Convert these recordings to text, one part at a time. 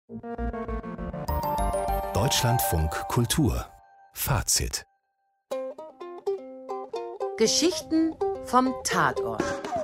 Deutschlandfunk Kultur Fazit. Geschichten vom Tatort.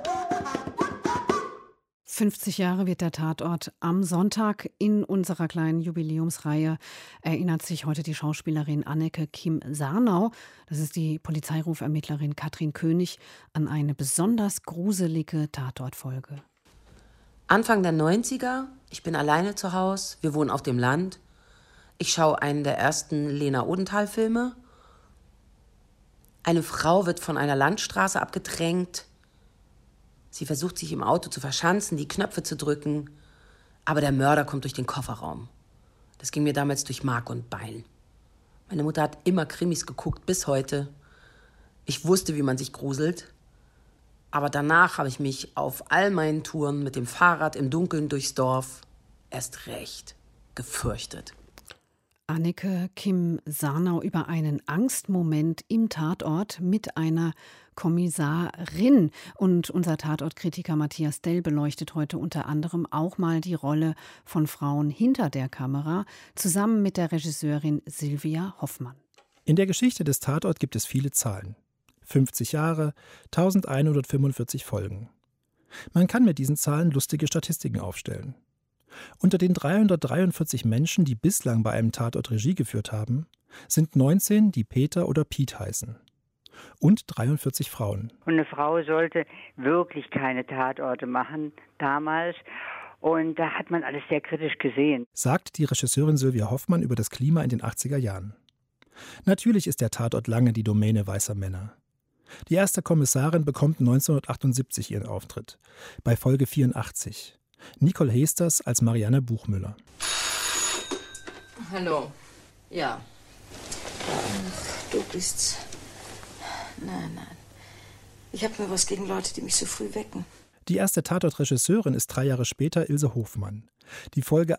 50 Jahre wird der Tatort am Sonntag. In unserer kleinen Jubiläumsreihe erinnert sich heute die Schauspielerin Anneke Kim Sarnau, das ist die Polizeirufermittlerin Katrin König, an eine besonders gruselige Tatortfolge. Anfang der 90er, ich bin alleine zu Hause, wir wohnen auf dem Land. Ich schaue einen der ersten Lena Odenthal-Filme. Eine Frau wird von einer Landstraße abgedrängt. Sie versucht, sich im Auto zu verschanzen, die Knöpfe zu drücken. Aber der Mörder kommt durch den Kofferraum. Das ging mir damals durch Mark und Bein. Meine Mutter hat immer Krimis geguckt, bis heute. Ich wusste, wie man sich gruselt. Aber danach habe ich mich auf all meinen Touren mit dem Fahrrad im Dunkeln durchs Dorf erst recht gefürchtet. Anneke Kim Sarnau über einen Angstmoment im Tatort mit einer Kommissarin. Und unser Tatortkritiker Matthias Dell beleuchtet heute unter anderem auch mal die Rolle von Frauen hinter der Kamera, zusammen mit der Regisseurin Sylvia Hoffmann. In der Geschichte des Tatort gibt es viele Zahlen. 50 Jahre, 1145 Folgen. Man kann mit diesen Zahlen lustige Statistiken aufstellen. Unter den 343 Menschen, die bislang bei einem Tatort Regie geführt haben, sind 19, die Peter oder Piet heißen. Und 43 Frauen. Und eine Frau sollte wirklich keine Tatorte machen, damals. Und da hat man alles sehr kritisch gesehen. Sagt die Regisseurin Sylvia Hoffmann über das Klima in den 80er Jahren. Natürlich ist der Tatort lange die Domäne weißer Männer. Die erste Kommissarin bekommt 1978 ihren Auftritt, bei Folge 84. Nicole Heesters als Marianne Buchmüller. Hallo. Ja. Ach, du bist's. Nein. Ich habe nur was gegen Leute, die mich so früh wecken. Die erste Tatort-Regisseurin ist 3 Jahre später Ilse Hofmann. Die Folge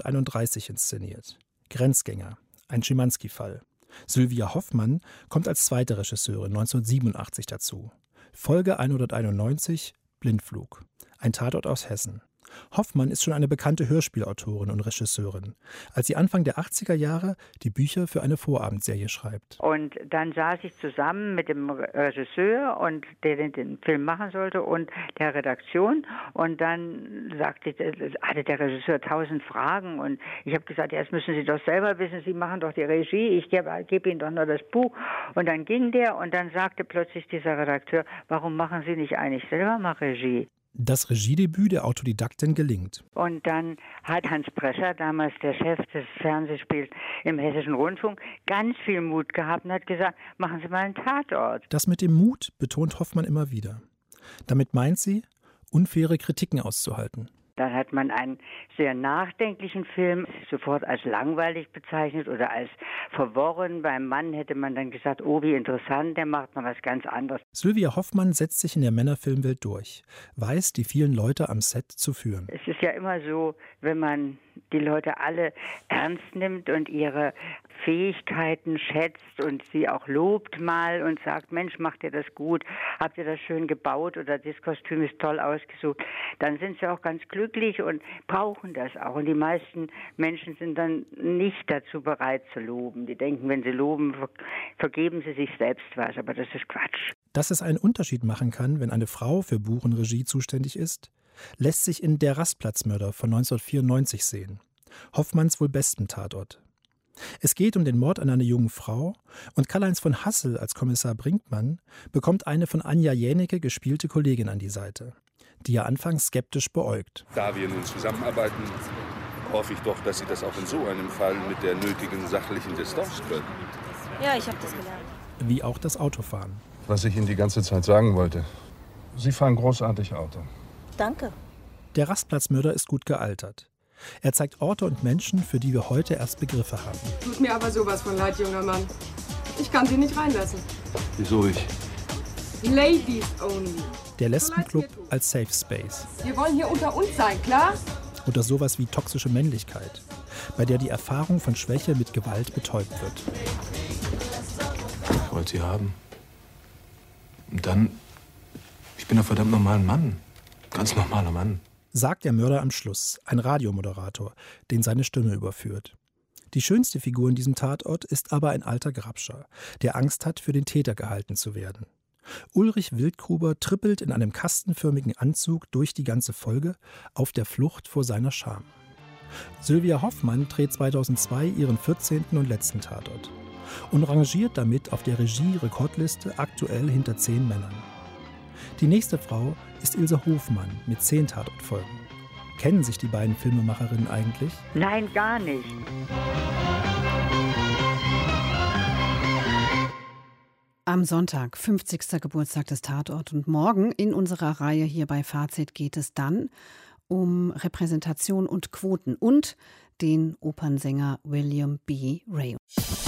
131 inszeniert. Grenzgänger. Ein Schimanski-Fall. Sylvia Hoffmann kommt als zweite Regisseurin 1987 dazu. Folge 191 Blindflug. Ein Tatort aus Hessen. Hoffmann ist schon eine bekannte Hörspielautorin und Regisseurin, als sie Anfang der 80er Jahre die Bücher für eine Vorabendserie schreibt. Und dann saß ich zusammen mit dem Regisseur, und der den Film machen sollte, und der Redaktion. Und dann hatte der Regisseur 1000 Fragen. Und ich habe gesagt, ja, das müssen Sie doch selber wissen, Sie machen doch die Regie, ich gebe Ihnen doch nur das Buch. Und dann ging der, und dann sagte plötzlich dieser Redakteur, warum machen Sie nicht eigentlich selber mal Regie? Das Regiedebüt der Autodidaktin gelingt. Und dann hat Hans Prescher, damals der Chef des Fernsehspiels im Hessischen Rundfunk, ganz viel Mut gehabt und hat gesagt, machen Sie mal einen Tatort. Das mit dem Mut betont Hoffmann immer wieder. Damit meint sie, unfaire Kritiken auszuhalten. Dann hat man einen sehr nachdenklichen Film sofort als langweilig bezeichnet oder als verworren. Beim Mann hätte man dann gesagt, oh, wie interessant, der macht mal was ganz anderes. Sylvia Hoffmann setzt sich in der Männerfilmwelt durch, weiß, die vielen Leute am Set zu führen. Es ist ja immer so, wenn man die Leute alle ernst nimmt und ihre Fähigkeiten schätzt und sie auch lobt mal und sagt, Mensch, macht ihr das gut, habt ihr das schön gebaut oder das Kostüm ist toll ausgesucht, dann sind sie auch ganz glücklich und brauchen das auch. Und die meisten Menschen sind dann nicht dazu bereit zu loben. Die denken, wenn sie loben, vergeben sie sich selbst was, aber das ist Quatsch. Dass es einen Unterschied machen kann, wenn eine Frau für Buch und Regie zuständig ist, lässt sich in Der Rastplatzmörder von 1994 sehen. Hoffmanns wohl besten Tatort. Es geht um den Mord an einer jungen Frau und Karl-Heinz von Hassel als Kommissar Brinkmann bekommt eine von Anja Jänicke gespielte Kollegin an die Seite, die er anfangs skeptisch beäugt. Da wir nun zusammenarbeiten, hoffe ich doch, dass Sie das auch in so einem Fall mit der nötigen sachlichen Distanz können. Ja, ich habe das gelernt. Wie auch das Autofahren. Was ich Ihnen die ganze Zeit sagen wollte. Sie fahren großartig Auto. Danke. Der Rastplatzmörder ist gut gealtert. Er zeigt Orte und Menschen, für die wir heute erst Begriffe haben. Tut mir aber sowas von leid, junger Mann. Ich kann Sie nicht reinlassen. Wieso ich? Ladies only. Der Lesbenclub als Safe Space. Wir wollen hier unter uns sein, klar? Oder sowas wie toxische Männlichkeit, bei der die Erfahrung von Schwäche mit Gewalt betäubt wird. Ich wollte sie haben. Und dann, ich bin ein verdammt normaler Mann. Ganz normaler Mann. sagt der Mörder am Schluss, ein Radiomoderator, den seine Stimme überführt. Die schönste Figur in diesem Tatort ist aber ein alter Grabscher, der Angst hat, für den Täter gehalten zu werden. Ulrich Wildgruber trippelt in einem kastenförmigen Anzug durch die ganze Folge auf der Flucht vor seiner Scham. Sylvia Hoffmann dreht 2002 ihren 14. und letzten Tatort und rangiert damit auf der Regie-Rekordliste aktuell hinter 10 Männern. Die nächste Frau ist Ilse Hofmann mit 10 Tatortfolgen. Kennen sich die beiden Filmemacherinnen eigentlich? Nein, gar nicht. Am Sonntag, 50. Geburtstag des Tatort, und morgen in unserer Reihe hier bei Fazit geht es dann um Repräsentation und Quoten und den Opernsänger William B. Ray.